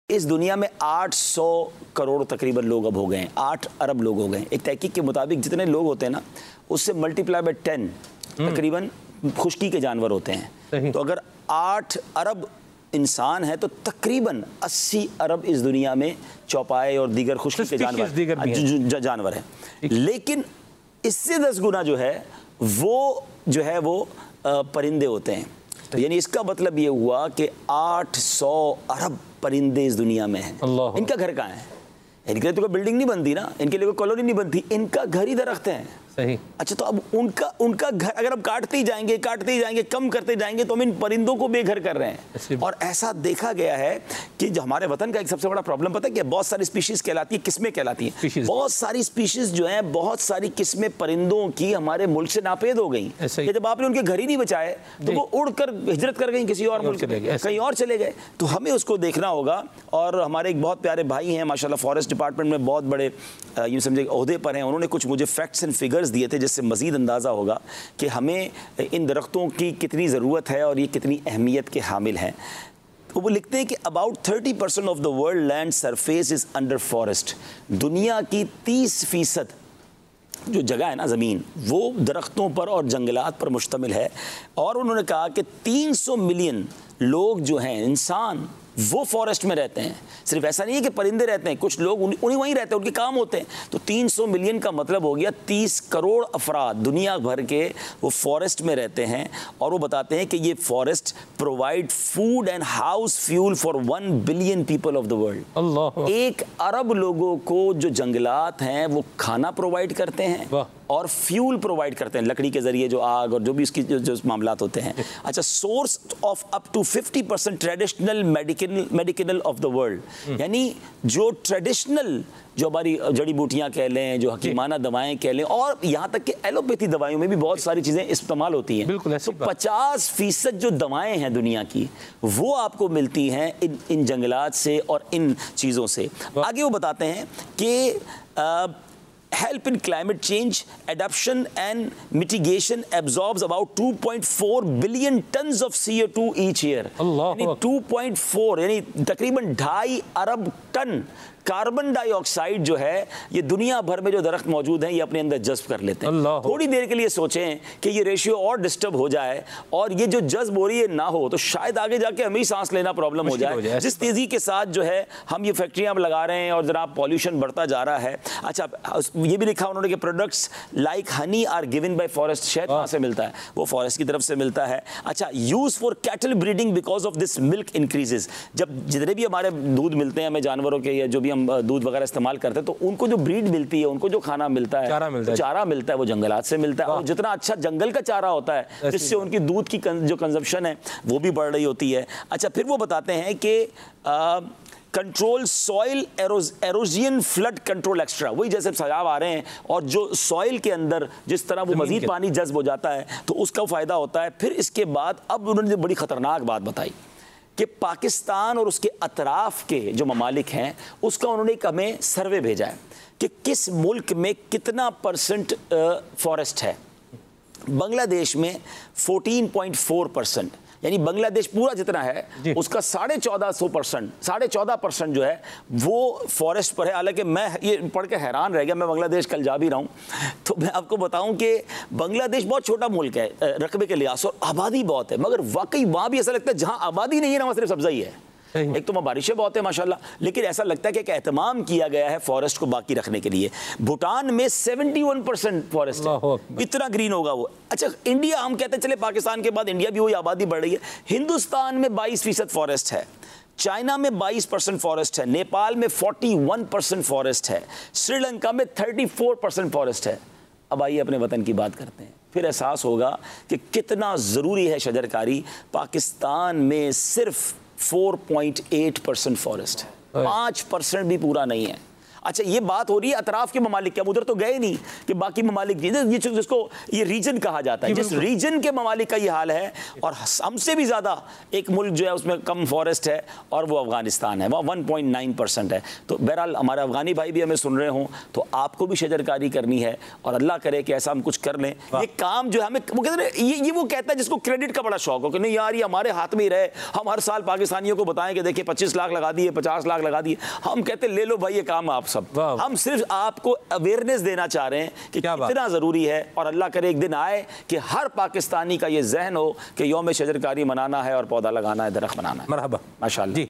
इस दुनिया में 800 करोड़ तकरीबन लोग अब हो गए हैं, 8 अरब लोग हो गए हैं। एक तहकीक के मुताबिक जितने लोग होते हैं ना, उससे मल्टीप्लाई बाय 10 तकरीबन खुश्की के जानवर होते हैं। तो अगर 8 अरब इंसान है तो तकरीबन 80 अरब इस दुनिया में चौपाए और दीगर खुश्की के जानवर हैं। लेकिन इससे 10 गुना जो है वो परिंदे होते हैं। तो यानी इसका मतलब ये हुआ कि 800 अरब परिंदे इस दुनिया में हैं। इनका घर कहाँ है? इनके लिए तो कोई बिल्डिंग नहीं बनती ना, इनके लिए कोई कॉलोनी नहीं बनती, इनका घर ही दरख्त हैं। सही। अच्छा, तो अब उनका घर अगर हम काटते ही जाएंगे, कम करते जाएंगे तो हम इन परिंदों को बेघर कर रहे हैं। और ऐसा देखा गया है कि जो हमारे वतन का एक सबसे बड़ा प्रॉब्लम पता है कि बहुत सारी स्पीशीज कहलाती है, किस्में कहलाती हैं। बहुत सारी स्पीशीज जो हैं, बहुत सारी किस्में परिंदों की हमारे मुल्क से नापेद हो गई। जब आपने उनके घर ही नहीं बचाए तो वो उड़कर हिजरत कर गई किसी और मुल्क में, कहीं और चले गए। तो हमें उसको देखना होगा। और हमारे एक बहुत प्यारे भाई हैं माशाल्लाह, फॉरेस्ट डिपार्टमेंट में बहुत बड़े यूँ समझे ओहदे पर हैं। उन्होंने कुछ मुझे फैक्ट्स एंड फिगर्स दिए थे जिससे मज़ीद अंदाज़ा होगा कि हमें इन दरख्तों की कितनी ज़रूरत है और ये कितनी अहमियत के हामिल हैं। तो वो लिखते हैं कि about 30% of the world land surface is under forest. दुनिया की 30% जो जगह है ना ज़मीन, वो दरख्तों पर और जंगलात पर मुश्तमिल है। और उन्होंने कहा कि 300 मिलियन लोग जो हैं, इंसान, वो फॉरेस्ट में रहते हैं। सिर्फ ऐसा नहीं है कि परिंदे रहते हैं, कुछ लोग उन्हीं वहीं रहते हैं, उनके काम होते हैं। तो 300 मिलियन का मतलब हो गया 30 करोड़ अफराद दुनिया भर के वो फॉरेस्ट में रहते हैं। और वो बताते हैं कि ये forest provide food and house fuel for 1 billion people of the world. 1 अरब लोगों को जो जंगलात हैं वो खाना प्रोवाइड करते हैं और फ्यूल प्रोवाइड करते हैं, लकड़ी के जरिए जो आग और जो भी उसकी जो मामलात होते हैं। अच्छा, source of up to 50% traditional medical of the world. यानी जो ट्रेडिशनल, जो हमारी जड़ी बूटियाँ कह लें, जो हकीमाना दवाएं कह लें, और यहाँ तक कि एलोपैथी दवाइयों में भी बहुत सारी चीज़ें इस्तेमाल होती हैं। तो 50% जो दवाएं हैं दुनिया की, वो आपको मिलती हैं इन जंगलात से और इन चीज़ों से। आगे वो बताते हैं कि help in climate change, adaptation and mitigation absorbs about 2.4 billion tons of CO2 each year. यानी 2.4 यानी तकरीबन 2.5 अरब टन कार्बन डाइऑक्साइड जो है, ये दुनिया भर में जो दरख्त मौजूद हैं ये अपने अंदर जज्ब कर लेते हैं। थोड़ी देर के लिए सोचें कि ये रेशियो और डिस्टर्ब हो जाए और ये जो जज्ब हो रही है ना हो, तो शायद आगे जाके हमें ही सांस लेना प्रॉब्लम हो जाए। जिस तेज़ी के साथ जो है हम ये फैक्ट्रियाँ लगा रहे हैं और जनाब पॉल्यूशन बढ़ता जा रहा है। अच्छा, ये भी लिखा उन्होंने कि products like honey are given by forest. शहद कहाँ से मिलता है? वो फॉरेस्ट की तरफ से मिलता है। अच्छा, use for cattle breeding because of this milk increases. जब जितने भी हमारे दूध मिलते हैं हमें जानवरों के, या जो भी दूध वगैरह इस्तेमाल करते हैं, तो उनको जो ब्रीड मिलती है, उनको जो खाना मिलता है, चारा मिलता है, वो जंगलात से मिलता है। और जितना अच्छा जंगल का चारा होता है, जिससे उनकी दूध की जो कंजप्शन है वो भी बढ़ रही होती है। अच्छा, फिर वो बताते हैं कि control soil erosion flood control extra. वही जैसे सजाव आ रहे हैं और जो सॉइल के अंदर जिस तरह वो मजीद पानी जज्ब हो जाता है तो उसका फ़ायदा होता है। फिर इसके बाद अब उन्होंने बड़ी ख़तरनाक बात बताई कि पाकिस्तान और उसके अतराफ़ के जो ममालिक हैं, उसका उन्होंने एक हमें सर्वे भेजा है कि किस मुल्क में कितना % फॉरेस्ट है। बांग्लादेश में 14.4%, यानी बांग्लादेश पूरा जितना है उसका 14.5% जो है वो फॉरेस्ट पर है। हालांकि मैं ये पढ़ के हैरान रह गया, मैं बांग्लादेश कल जा भी रहा हूँ, तो मैं आपको बताऊँ कि बांग्लादेश बहुत छोटा मुल्क है रकबे के लिहाज से और आबादी बहुत है, मगर वाकई वहाँ भी ऐसा लगता है जहाँ आबादी नहीं है ना, वहाँ सिर्फ सब्ज़ा ही है। एक तो वहाँ बारिशें बहुत है माशाल्लाह, लेकिन ऐसा लगता है कि एक एहतमाम किया गया है फॉरेस्ट को बाकी रखने के लिए। भूटान में 71% फॉरेस्ट है, इतना ग्रीन होगा वो। अच्छा, इंडिया, हम कहते हैं चले पाकिस्तान के बाद इंडिया भी वही आबादी बढ़ रही है। हिंदुस्तान में 22% फॉरेस्ट है, चाइना में 22% फॉरेस्ट है, नेपाल में 41% फॉरेस्ट है, श्रीलंका में 34% फॉरेस्ट है। अब आइए अपने वतन की बात करते हैं, फिर एहसास होगा कि कितना ज़रूरी है शजरकारी। पाकिस्तान में सिर्फ 4.8% फॉरेस्ट है, 5% भी पूरा नहीं है। अच्छा ये बात हो रही है अतराफ के ममालिक की, हम उधर तो गए नहीं कि बाकी ममालिक ये जिसको ये रीजन कहा जाता है, जिस रीजन के ममालिक का ये हाल है, और हमसे भी ज़्यादा एक मुल्क जो है उसमें कम फॉरेस्ट है और वो अफगानिस्तान है, वहाँ 1.9% है। तो बहरहाल हमारे अफगानी भाई भी हमें सुन रहे हों तो आपको भी शजरकारी करनी है और अल्लाह करे कि ऐसा हम कुछ कर लें। ये काम जो है हमें, वो कहते हैं ये वो कहता है जिसको क्रेडिट का बड़ा शौक हो कि नहीं यार ये हमारे हाथ में ही रहे, हम हर साल पाकिस्तानियों को बताएं कि देखिए 25 लाख लगा दिए, 50 लाख लगा दिए। हम कहते ले लो भाई ये काम आप सब, हम सिर्फ आपको अवेयरनेस देना चाह रहे हैं कि कितना ज़रूरी है, और अल्लाह करे एक दिन आए कि हर पाकिस्तानी का ये जहन हो कि यौम शजरकारी मनाना है और पौधा लगाना है, दरख्त बनाना है। मरहबा, माशाअल्लाह।